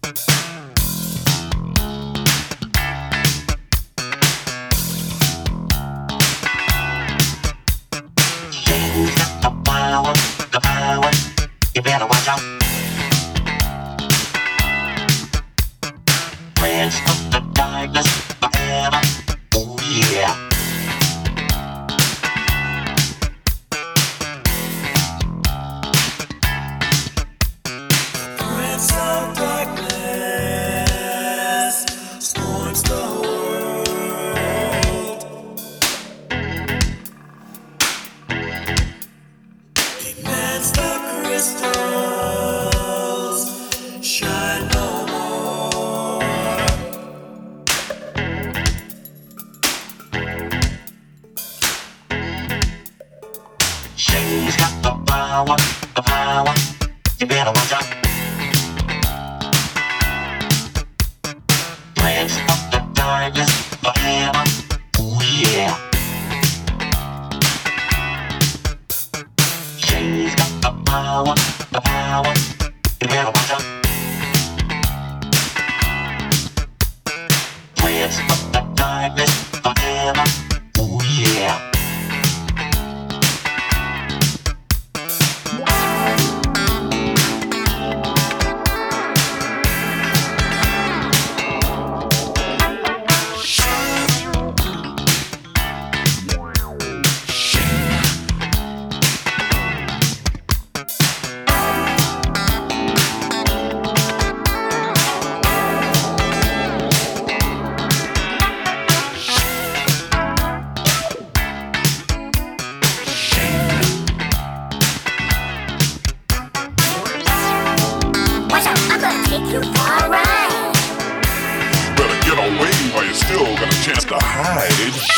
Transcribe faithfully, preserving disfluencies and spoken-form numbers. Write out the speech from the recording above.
She's got the power, the power. You better watch out. Prince of the darkness forever. Oh yeah. Prince of darkness scorns the world. Demands the crystals shine no more. She's got the power, the power. You better watch out. Prince of the darkness forever. Oh yeah. She's got the power, the power. You better watch out. Prince of the darkness forever. Oh yeah. Take you for a ride. Better get away while you still got a chance to hide.